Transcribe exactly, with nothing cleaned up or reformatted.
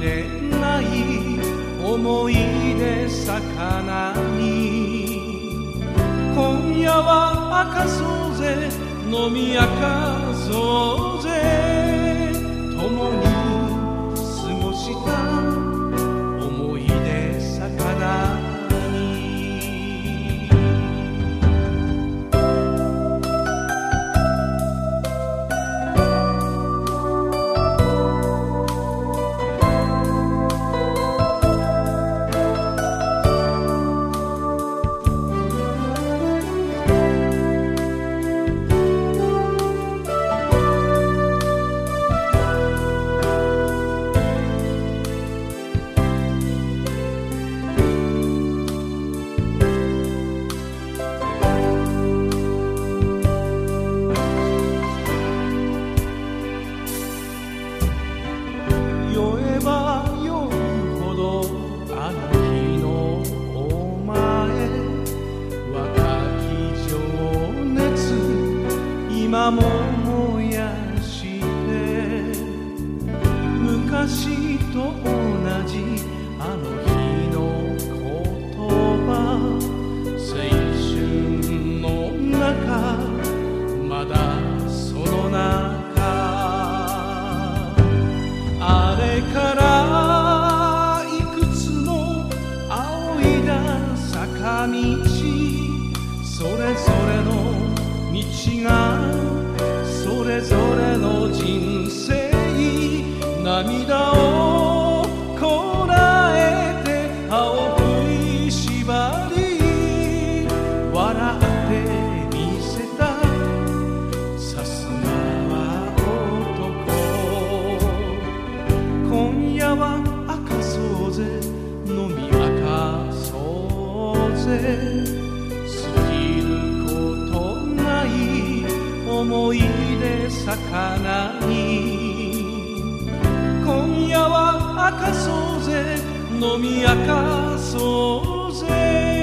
れない思い出魚に今夜は明かそうぜ飲み明かそうぜ共に過ごした思い出魚酔えば酔うほどあの日のお前若き情熱今も燃やして昔と同じあの日の言葉青春の中まだその中あれからいくつも仰いだ坂道それぞれの道がそれぞれの人生涙をこらえて歯を食いしばり笑ってみせたさすがは男今夜は明かそうぜ飲み明かそうぜ過ぎることない思い出魚に今夜は明かそうぜ飲み明かそうぜ